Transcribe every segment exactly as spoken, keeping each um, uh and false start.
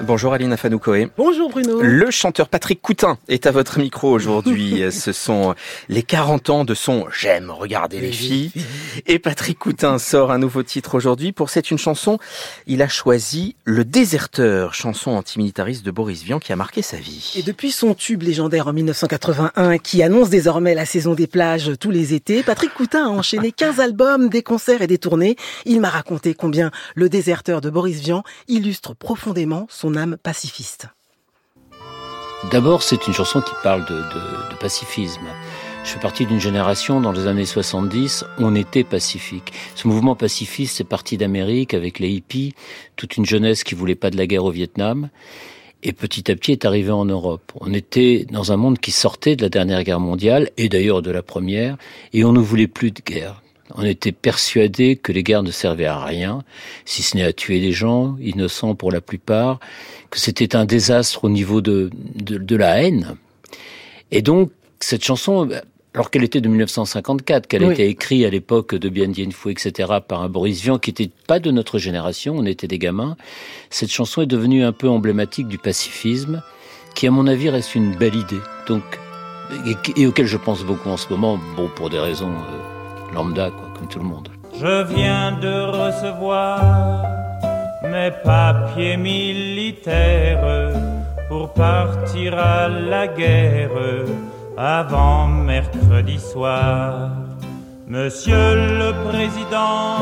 Bonjour Aline Afanoukoé. Bonjour Bruno. Le chanteur Patrick Coutin est à votre micro aujourd'hui. Ce sont les quarante ans de son « J'aime regarder les filles ». Et Patrick Coutin sort un nouveau titre aujourd'hui. Pour C'est une chanson, il a choisi Le Déserteur, chanson antimilitariste de Boris Vian qui a marqué sa vie. Et depuis son tube légendaire en mille neuf cent quatre-vingt-un qui annonce désormais la saison des plages tous les étés, Patrick Coutin a enchaîné quinze albums, des concerts et des tournées. Il m'a raconté combien Le Déserteur de Boris Vian illustre profondément son âme pacifiste. D'abord, c'est une chanson qui parle de, de, de pacifisme. Je fais partie d'une génération, dans les années soixante-dix, on était pacifique. Ce mouvement pacifiste est parti d'Amérique avec les hippies, toute une jeunesse qui voulait pas de la guerre au Vietnam, et petit à petit est arrivé en Europe. On était dans un monde qui sortait de la dernière guerre mondiale, et d'ailleurs de la première, et on ne voulait plus de guerre. On était persuadé que les guerres ne servaient à rien, si ce n'est à tuer des gens, innocents pour la plupart, que c'était un désastre au niveau de, de, de la haine. Et donc, cette chanson, alors qu'elle était de mille neuf cent cinquante-quatre, qu'elle a oui. été écrite à l'époque de Bien Dien Phu, et cetera, par un Boris Vian qui n'était pas de notre génération, on était des gamins, cette chanson est devenue un peu emblématique du pacifisme, qui à mon avis reste une belle idée, donc, et, et auquel je pense beaucoup en ce moment, bon, pour des raisons... Euh, lambda, quoi, comme tout le monde. Je viens de recevoir mes papiers militaires pour partir à la guerre avant mercredi soir. Monsieur le Président,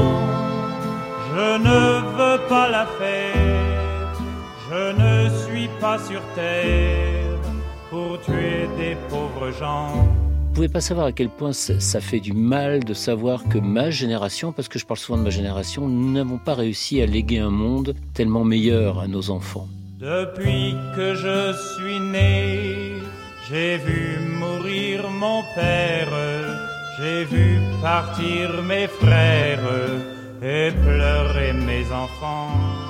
je ne veux pas la faire, je ne suis pas sur terre pour tuer des pauvres gens. Vous ne pouvez pas savoir à quel point ça fait du mal de savoir que ma génération, parce que je parle souvent de ma génération, nous n'avons pas réussi à léguer un monde tellement meilleur à nos enfants. Depuis que je suis né, j'ai vu mourir mon père, j'ai vu partir mes frères et pleurer mes enfants.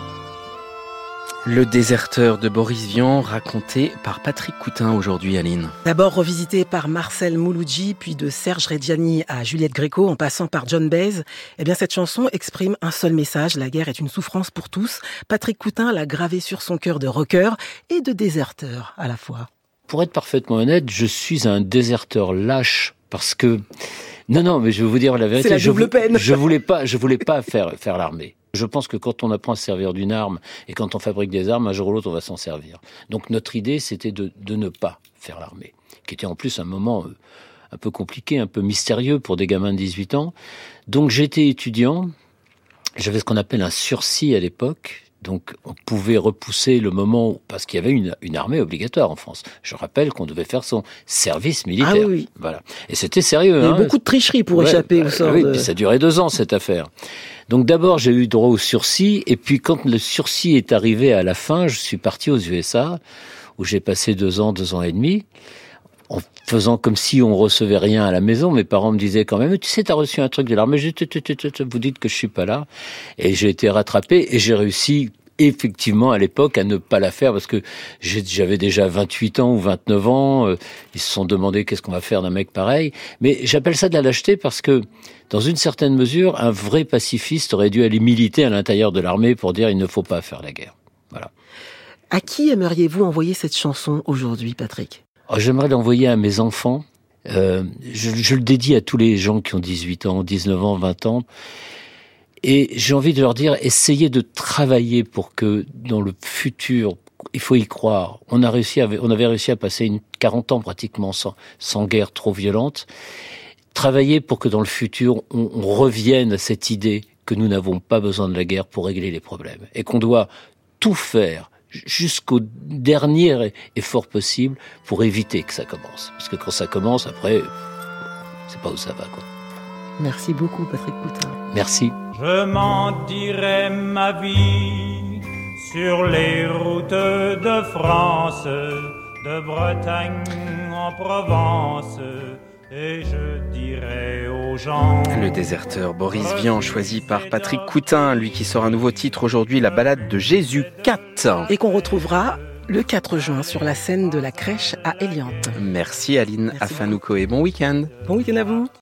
Le Déserteur de Boris Vian, raconté par Patrick Coutin aujourd'hui, Aline. D'abord revisité par Marcel Mouloudji, puis de Serge Reggiani à Juliette Gréco, en passant par John Baez, eh bien cette chanson exprime un seul message, la guerre est une souffrance pour tous. Patrick Coutin l'a gravé sur son cœur de rocker et de déserteur à la fois. Pour être parfaitement honnête, je suis un déserteur lâche, parce que... Non, non, mais je vais vous dire la vérité. C'est la double je, peine. Je voulais pas, je voulais pas faire, faire l'armée. Je pense que quand on apprend à se servir d'une arme et quand on fabrique des armes, un jour ou l'autre, on va s'en servir. Donc notre idée, c'était de, de ne pas faire l'armée, qui était en plus un moment euh, un peu compliqué, un peu mystérieux pour des gamins de dix-huit ans. Donc j'étais étudiant, j'avais ce qu'on appelle un sursis à l'époque. Donc, on pouvait repousser le moment où, parce qu'il y avait une, une armée obligatoire en France. Je rappelle qu'on devait faire son service militaire. Ah oui. Voilà. Et c'était sérieux. Il y a eu hein. beaucoup de tricheries pour ouais, échapper bah, au sort. Oui, de... puis ça durait deux ans, cette affaire. Donc, d'abord, j'ai eu droit au sursis. Et puis, quand le sursis est arrivé à la fin, je suis parti aux U S A, où j'ai passé deux ans, deux ans et demi. En faisant comme si on recevait rien à la maison, mes parents me disaient quand même, tu sais, t'as reçu un truc de l'armée, je dis, vous dites que je suis pas là. Et j'ai été rattrapé et j'ai réussi effectivement à l'époque à ne pas la faire parce que j'avais déjà vingt-huit ans ou vingt-neuf ans. Ils se sont demandé qu'est-ce qu'on va faire d'un mec pareil. Mais j'appelle ça de la lâcheté parce que dans une certaine mesure, un vrai pacifiste aurait dû aller militer à l'intérieur de l'armée pour dire il ne faut pas faire la guerre. Voilà. À qui aimeriez-vous envoyer cette chanson aujourd'hui, Patrick ? Oh, j'aimerais l'envoyer à mes enfants. Euh, je, je le dédie à tous les gens qui ont dix-huit ans, dix-neuf ans, vingt ans. Et j'ai envie de leur dire, essayez de travailler pour que dans le futur, il faut y croire. On a réussi à, on avait réussi à passer une quarante ans pratiquement sans, sans guerre trop violente. Travaillez pour que dans le futur, on, on revienne à cette idée que nous n'avons pas besoin de la guerre pour régler les problèmes. Et qu'on doit tout faire jusqu'au dernier effort possible pour éviter que ça commence. Parce que quand ça commence, après, c'est pas où ça va, quoi. Merci beaucoup, Patrick Coutin. Merci. Je m'en dirai ma vie sur les routes de France, de Bretagne en Provence, et je dirai aux gens... Le Déserteur, Boris Vian, choisi par Patrick Coutin, lui qui sort un nouveau titre aujourd'hui, La balade de Jésus quatre. Et qu'on retrouvera le quatre juin sur la scène de la crèche à Eliante. Merci Aline Afanoukoé, bon week-end. Bon week-end à vous.